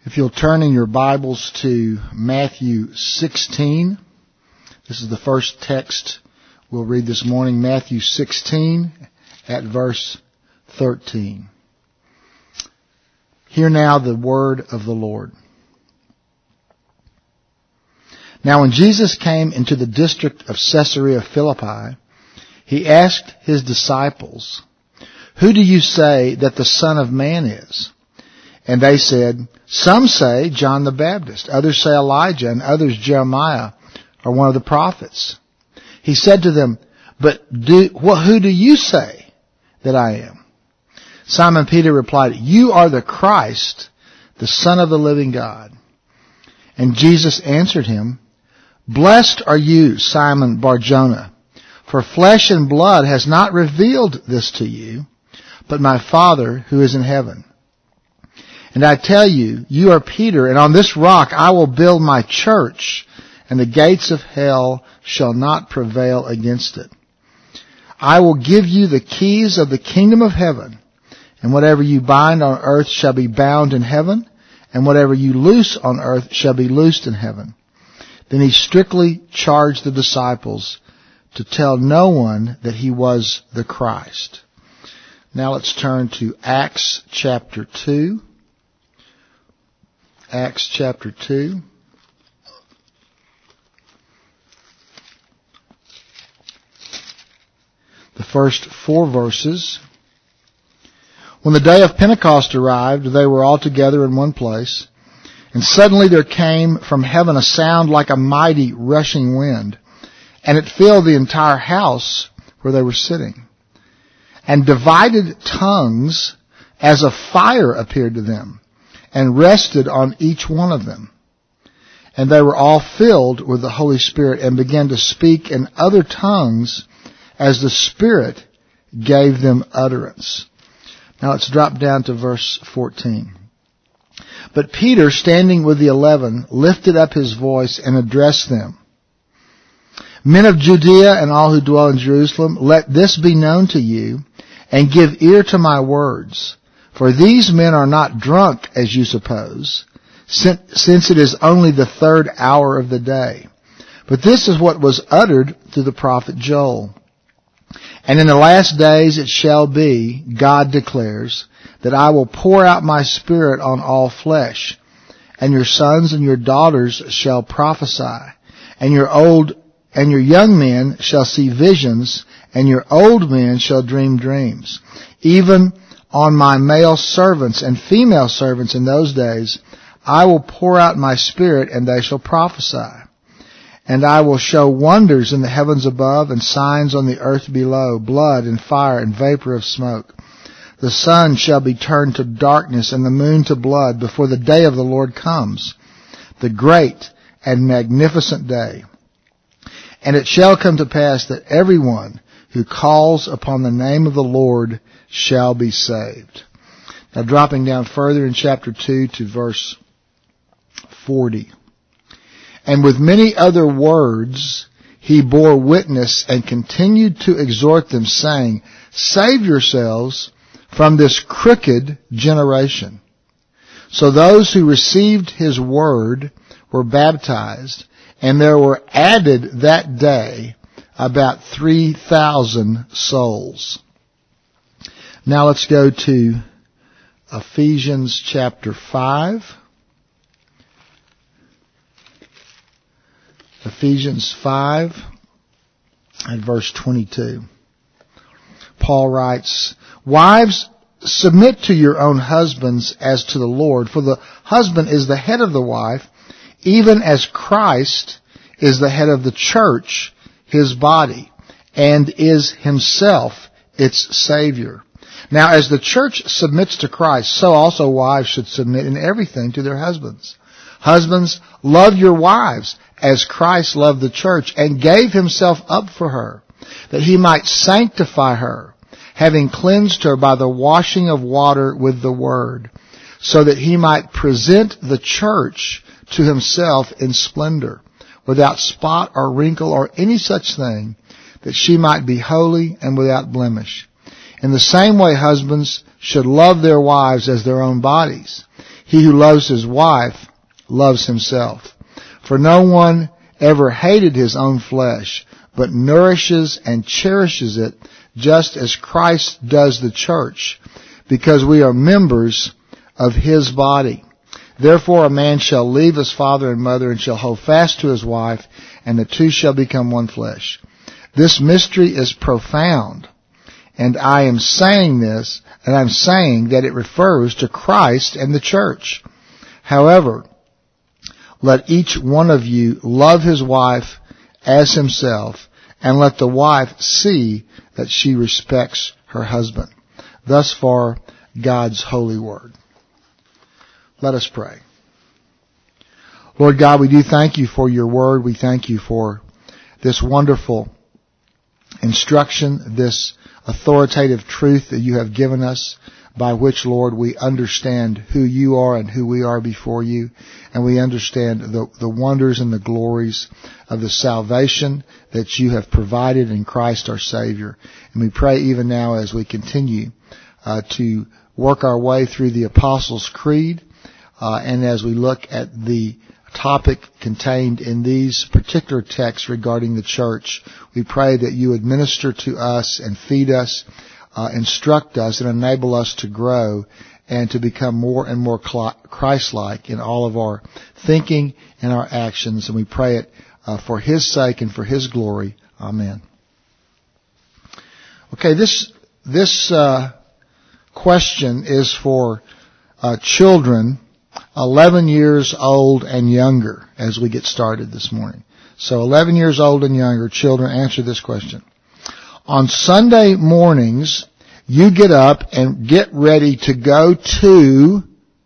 If you'll turn in your Bibles to Matthew 16, this is the first text we'll read this morning, Matthew 16 at verse 13. Hear now the word of the Lord. Now when Jesus came into the district of Caesarea Philippi, he asked his disciples, "Who do you say that the Son of Man is?" And they said, "Some say John the Baptist, others say Elijah, and others Jeremiah or one of the prophets." He said to them, "But who do you say that I am?" Simon Peter replied, "You are the Christ, the Son of the living God." And Jesus answered him, "Blessed are you, Simon Bar-Jonah, for flesh and blood has not revealed this to you, but my Father who is in heaven. And I tell you, you are Peter, and on this rock I will build my church, and the gates of hell shall not prevail against it. I will give you the keys of the kingdom of heaven, and whatever you bind on earth shall be bound in heaven, and whatever you loose on earth shall be loosed in heaven." Then he strictly charged the disciples to tell no one that he was the Christ. Now let's turn to Acts chapter 2. Acts chapter 2. The first 4 verses. When the day of Pentecost arrived, they were all together in one place. And suddenly there came from heaven a sound like a mighty rushing wind, and it filled the entire house where they were sitting. And divided tongues as of fire appeared to them, and rested on each one of them. And they were all filled with the Holy Spirit and began to speak in other tongues as the Spirit gave them utterance. Now let's drop down to verse 14. But Peter, standing with the 11, lifted up his voice and addressed them. "Men of Judea and all who dwell in Jerusalem, let this be known to you, and give ear to my words. For these men are not drunk, as you suppose, since it is only the 3rd hour of the day. But this is what was uttered through the prophet Joel. And in the last days it shall be, God declares, that I will pour out my Spirit on all flesh, and your sons and your daughters shall prophesy, and your young men shall see visions, and your old men shall dream dreams. Even on my male servants and female servants in those days, I will pour out my Spirit, and they shall prophesy. And I will show wonders in the heavens above and signs on the earth below, blood and fire and vapor of smoke. The sun shall be turned to darkness and the moon to blood before the day of the Lord comes, the great and magnificent day. And it shall come to pass that everyone who calls upon the name of the Lord shall be saved." Now dropping down further in chapter 2 to verse 40. "And with many other words he bore witness and continued to exhort them, saying, Save yourselves from this crooked generation. So those who received his word were baptized, and there were added that day about 3,000 souls." Now let's go to Ephesians chapter 5. Ephesians 5 at verse 22. Paul writes, "Wives, submit to your own husbands as to the Lord, for the husband is the head of the wife, even as Christ is the head of the church, his body, and is himself its Savior. Now as the church submits to Christ, so also wives should submit in everything to their husbands. Husbands, love your wives as Christ loved the church and gave himself up for her, that he might sanctify her, having cleansed her by the washing of water with the word, so that he might present the church to himself in splendor, without spot or wrinkle or any such thing, that she might be holy and without blemish. In the same way, husbands should love their wives as their own bodies. He who loves his wife loves himself. For no one ever hated his own flesh, but nourishes and cherishes it, just as Christ does the church, because we are members of his body. Therefore a man shall leave his father and mother and shall hold fast to his wife, and the two shall become one flesh. This mystery is profound, and I am saying this, and I'm saying that it refers to Christ and the church. However, let each one of you love his wife as himself, and let the wife see that she respects her husband. Thus far, God's holy word. Let us pray. Lord God, we do thank you for your word. We thank you for this wonderful instruction, this authoritative truth that you have given us, by which, Lord, we understand who you are and who we are before you, and we understand the wonders and the glories of the salvation that you have provided in Christ our Savior. And we pray even now as we continue to work our way through the Apostles' Creed, and as we look at the topic contained in these particular texts regarding the church, we pray that you would minister to us and feed us, instruct us, and enable us to grow and to become more and more Christ-like in all of our thinking and our actions. And we pray it for his sake and for his glory. Amen. Okay, this question is for children 11 years old and younger as we get started this morning. So 11 years old and younger children, answer this question. On Sunday mornings, you get up and get ready to go to,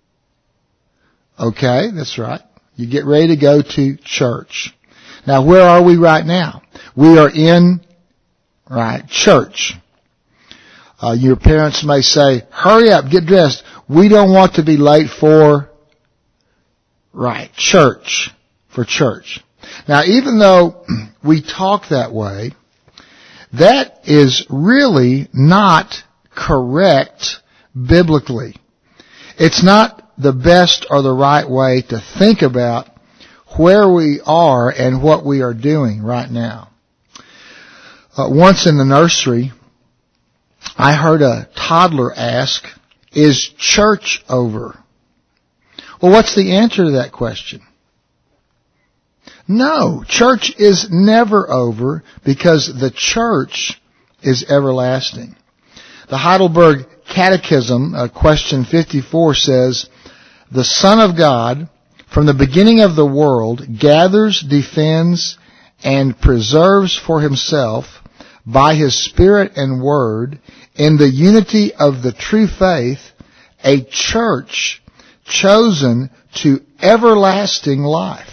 okay, that's right. You get ready to go to church. Now, where are we right now? We are in, church. Your parents may say, hurry up, get dressed. We don't want to be late for, church. For church. Now, even though we talk that way, that is really not correct biblically. It's not the best or the right way to think about where we are and what we are doing right now. Once in the nursery, I heard a toddler ask, is church over? Well, what's the answer to that question? No, church is never over because the church is everlasting. The Heidelberg Catechism, question 54 says, the Son of God, from the beginning of the world, gathers, defends, and preserves for himself, by his Spirit and Word, in the unity of the true faith, a church chosen to everlasting life.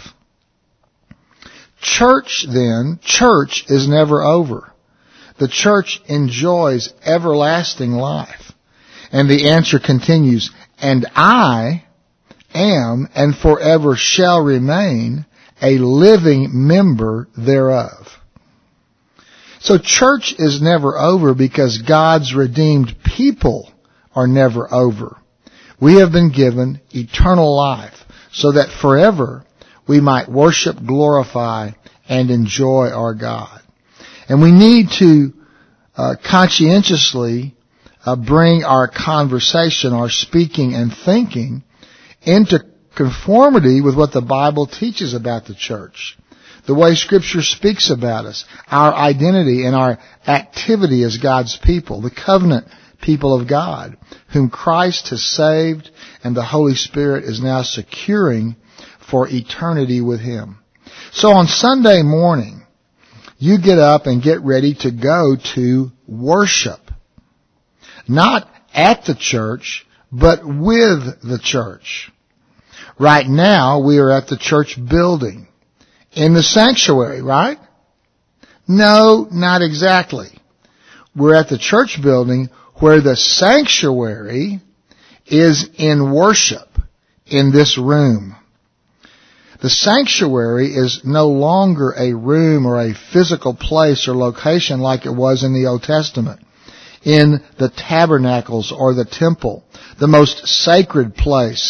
Church is never over. The church enjoys everlasting life. And the answer continues, and I am and forever shall remain a living member thereof. So church is never over because God's redeemed people are never over. We have been given eternal life so that forever we might worship, glorify, and enjoy our God. And we need to conscientiously bring our conversation, our speaking and thinking into conformity with what the Bible teaches about the church, the way Scripture speaks about us, our identity and our activity as God's people, the covenant people of God, whom Christ has saved and the Holy Spirit is now securing for eternity with Him. So on Sunday morning, you get up and get ready to go to worship. Not at the church, but with the church. Right now, we are at the church building. In the sanctuary, right? No, not exactly. We're at the church building where the sanctuary is in worship in this room. The sanctuary is no longer a room or a physical place or location like it was in the Old Testament. In the tabernacles or the temple, the most sacred place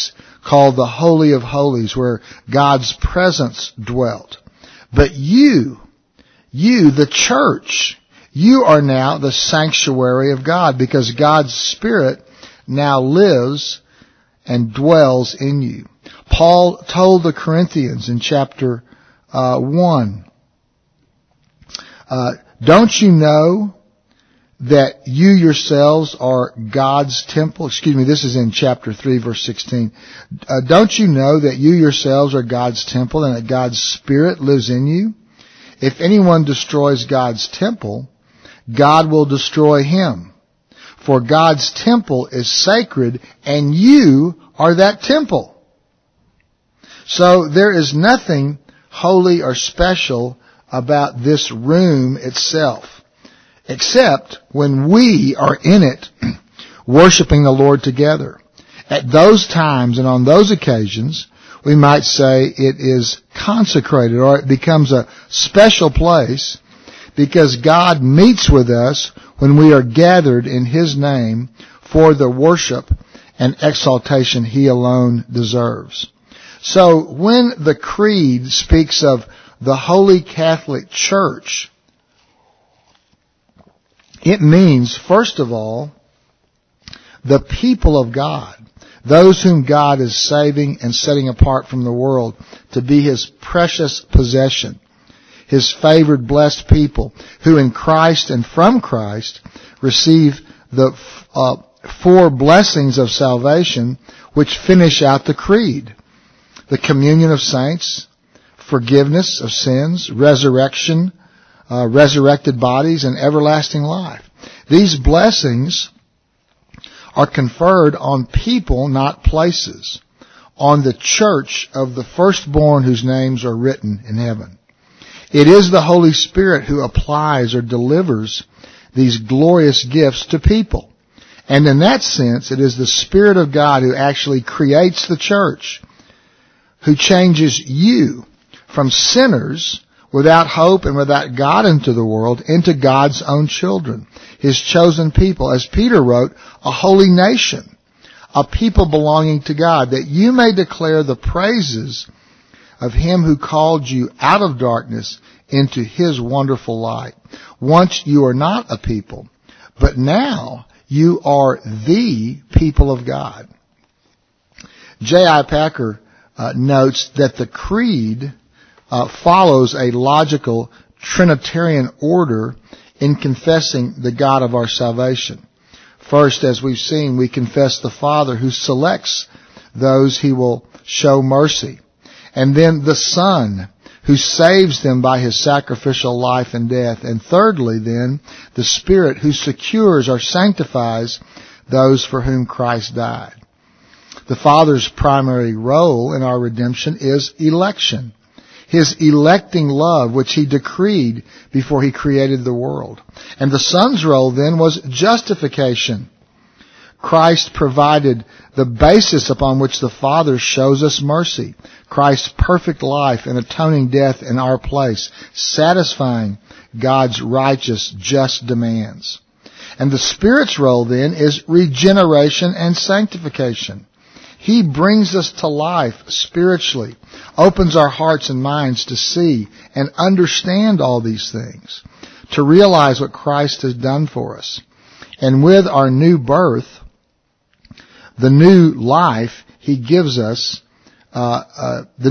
called the Holy of Holies, where God's presence dwelt. But you, the church, you are now the sanctuary of God, because God's Spirit now lives and dwells in you. Paul told the Corinthians in chapter 1, don't you know that you yourselves are God's temple? This is in chapter 3, verse 16. Don't you know that you yourselves are God's temple and that God's Spirit lives in you? If anyone destroys God's temple, God will destroy him. For God's temple is sacred, and you are that temple. So there is nothing holy or special about this room itself, except when we are in it, worshiping the Lord together. At those times and on those occasions, we might say it is consecrated, or it becomes a special place, because God meets with us when we are gathered in His name for the worship and exaltation He alone deserves. So when the Creed speaks of the Holy Catholic Church, it means, first of all, the people of God, those whom God is saving and setting apart from the world to be His precious possession, His favored, blessed people, who in Christ and from Christ receive the 4 blessings of salvation which finish out the Creed: the communion of saints, forgiveness of sins, resurrection, resurrected bodies, and everlasting life. These blessings are conferred on people, not places, on the church of the firstborn whose names are written in heaven. It is the Holy Spirit who applies or delivers these glorious gifts to people. And in that sense, it is the Spirit of God who actually creates the church, who changes you from sinners without hope and without God into the world, into God's own children, His chosen people. As Peter wrote, a holy nation, a people belonging to God, that you may declare the praises of Him who called you out of darkness into His wonderful light. Once you were not a people, but now you are the people of God. J.I. Packer notes that the Creed follows a logical Trinitarian order in confessing the God of our salvation. First, as we've seen, we confess the Father who selects those He will show mercy. And then the Son who saves them by His sacrificial life and death. And thirdly, then, the Spirit who secures or sanctifies those for whom Christ died. The Father's primary role in our redemption is election. His electing love, which He decreed before He created the world. And the Son's role then was justification. Christ provided the basis upon which the Father shows us mercy. Christ's perfect life and atoning death in our place, satisfying God's righteous, just demands. And the Spirit's role then is regeneration and sanctification. He brings us to life spiritually, opens our hearts and minds to see and understand all these things, to realize what Christ has done for us. And with our new birth, the new life He gives us, with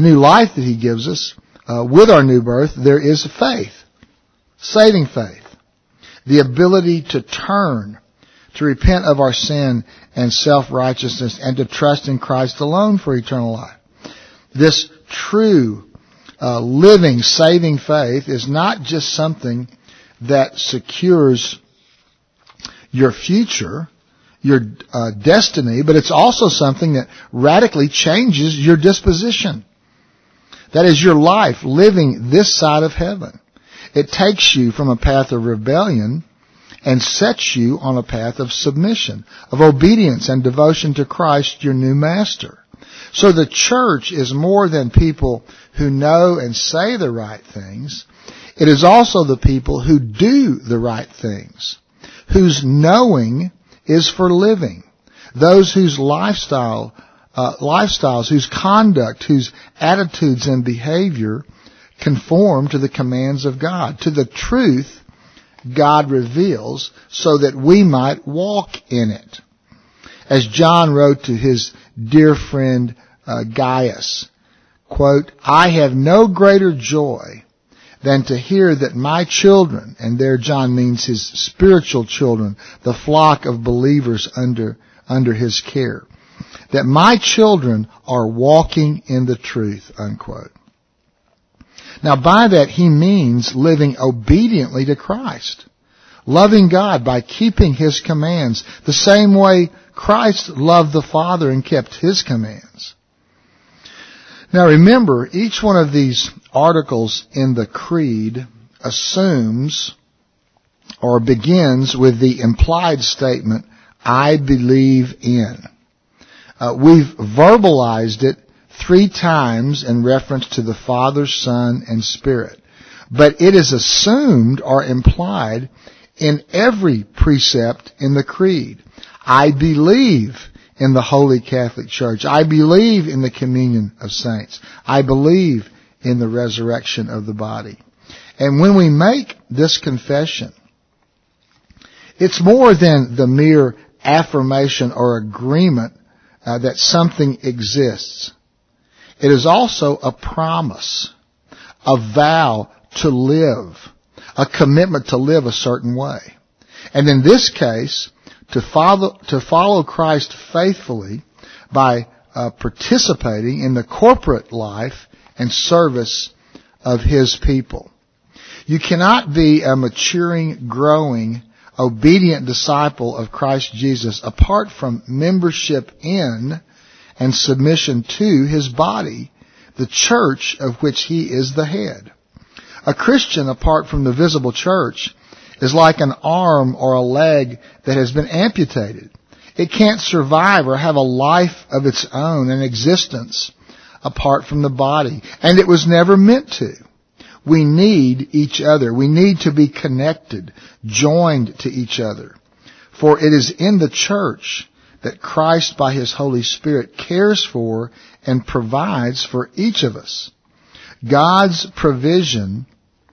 our new birth, there is faith, saving faith, the ability to turn, to repent of our sin and self-righteousness, and to trust in Christ alone for eternal life. This true, living, saving faith is not just something that secures your future, your destiny, but it's also something that radically changes your disposition. That is your life living this side of heaven. It takes you from a path of rebellion and sets you on a path of submission, of obedience and devotion to Christ, your new master. So the church is more than people who know and say the right things. It is also the people who do the right things, whose knowing is for living, those whose lifestyle lifestyles, whose conduct, whose attitudes and behavior conform to the commands of God, to the truth God reveals, so that we might walk in it. As John wrote to his dear friend Gaius, quote, "I have no greater joy than to hear that my children," and there John means his spiritual children, the flock of believers under his care, "that my children are walking in the truth," unquote. Now by that he means living obediently to Christ, loving God by keeping his commands, the same way Christ loved the Father and kept his commands. Now remember, each one of these articles in the Creed assumes or begins with the implied statement, "I believe in." We've verbalized it 3 times in reference to the Father, Son, and Spirit. But it is assumed or implied in every precept in the Creed. I believe in the Holy Catholic Church. I believe in the communion of saints. I believe in the resurrection of the body. And when we make this confession, it's more than the mere affirmation or agreement that something exists. It is also a promise, a vow to live, a commitment to live a certain way. And in this case, to follow Christ faithfully by participating in the corporate life and service of his people. You cannot be a maturing, growing, obedient disciple of Christ Jesus apart from membership in and submission to his body, the church of which he is the head. A Christian apart from the visible church is like an arm or a leg that has been amputated. It can't survive or have a life of its own, an existence apart from the body. And it was never meant to. We need each other. We need to be connected, joined to each other. For it is in the church that Christ, by his Holy Spirit, cares for and provides for each of us. God's provision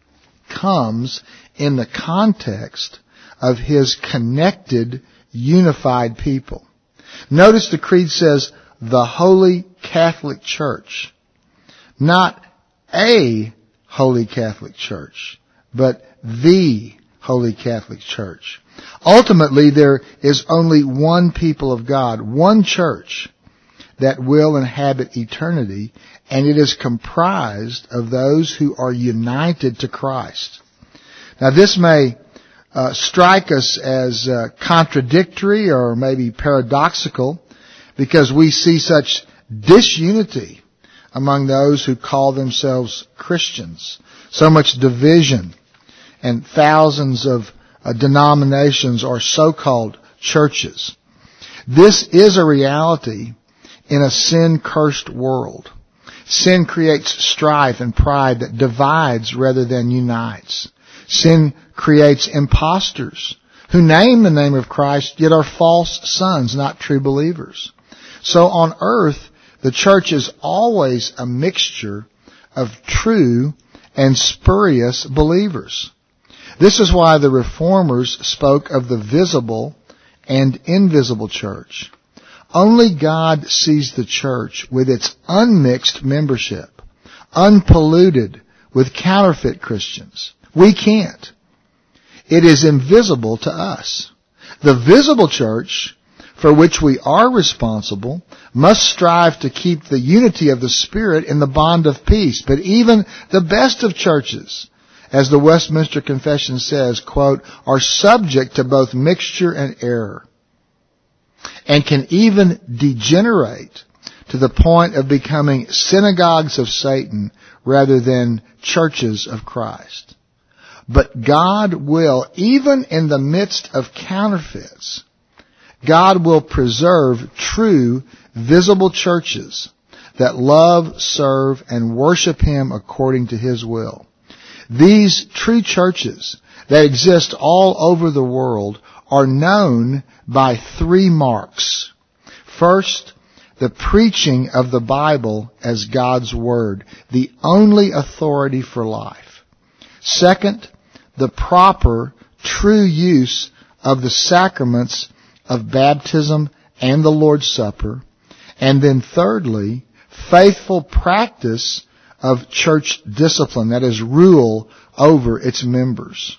comes in the context of his connected, unified people. Notice the Creed says, the Holy Catholic Church. Not a Holy Catholic Church, but the Holy Catholic Church. Ultimately, there is only one people of God, one church that will inhabit eternity, and it is comprised of those who are united to Christ. Now, this may strike us as contradictory or maybe paradoxical because we see such disunity among those who call themselves Christians. So much division and thousands of denominations or so-called churches. This is a reality in a sin-cursed world. Sin creates strife and pride that divides rather than unites. Sin creates impostors who name the name of Christ yet are false sons, not true believers. So on earth, the church is always a mixture of true and spurious believers. This is why the Reformers spoke of the visible and invisible church. Only God sees the church with its unmixed membership, unpolluted with counterfeit Christians. We can't. It is invisible to us. The visible church, for which we are responsible, must strive to keep the unity of the Spirit in the bond of peace. But even the best of churches, as the Westminster Confession says, quote, are subject to both mixture and error, and can even degenerate to the point of becoming synagogues of Satan rather than churches of Christ. But God will, even in the midst of counterfeits, God will preserve true, visible churches that love, serve, and worship him according to his will. These true churches that exist all over the world are known by 3 marks. First, the preaching of the Bible as God's Word, the only authority for life. Second, the proper, true use of the sacraments of baptism and the Lord's Supper. And then thirdly, faithful practice of church discipline, that is, rule over its members.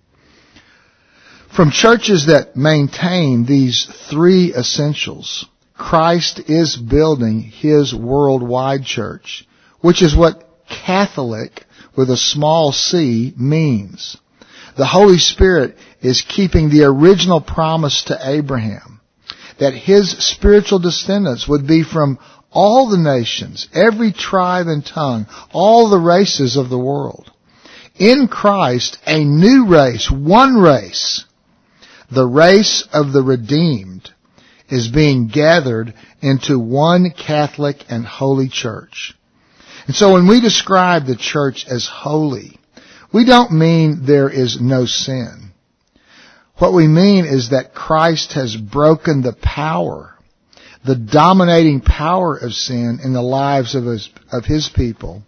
From churches that maintain these three essentials, Christ is building His worldwide church, which is what Catholic with a small c means. The Holy Spirit is keeping the original promise to Abraham that his spiritual descendants would be from all the nations, every tribe and tongue, all the races of the world. In Christ, a new race, one race, the race of the redeemed, is being gathered into one Catholic and holy church. And so when we describe the church as holy, we don't mean there is no sin. What we mean is that Christ has broken the power, the dominating power of sin in the lives of His people,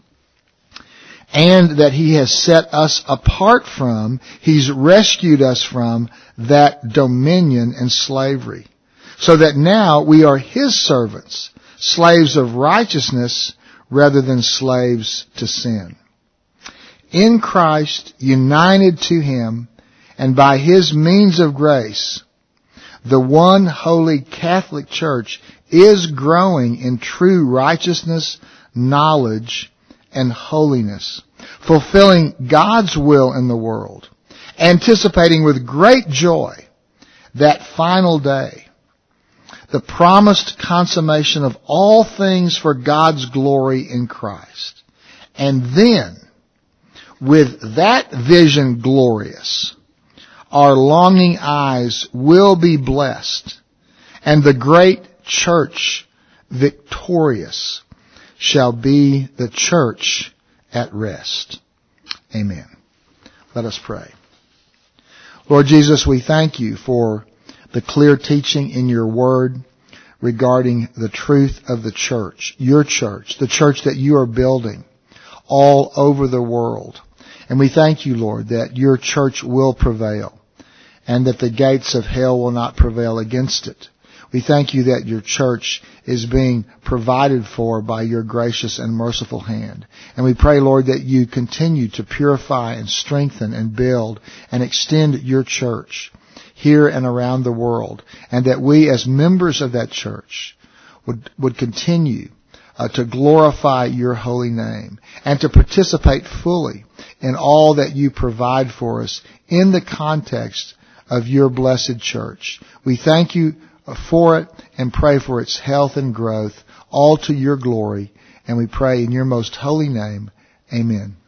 and that He has set us apart from, He's rescued us from that dominion and slavery, so that now we are His servants, slaves of righteousness rather than slaves to sin. In Christ, united to Him, and by His means of grace, the one holy Catholic Church is growing in true righteousness, knowledge, and holiness, fulfilling God's will in the world, anticipating with great joy that final day, the promised consummation of all things for God's glory in Christ. And then, with that vision glorious, our longing eyes will be blessed, and the great church victorious shall be the church at rest. Amen. Let us pray. Lord Jesus, we thank You for the clear teaching in Your Word regarding the truth of the church, Your church, the church that You are building all over the world. And we thank You, Lord, that Your church will prevail and that the gates of hell will not prevail against it. We thank You that Your church is being provided for by Your gracious and merciful hand. And we pray, Lord, that You continue to purify and strengthen and build and extend Your church here and around the world, and that we as members of that church would continue to glorify Your holy name and to participate fully in all that You provide for us in the context of Your blessed church. We thank You for it and pray for its health and growth, all to Your glory. And we pray in Your most holy name. Amen.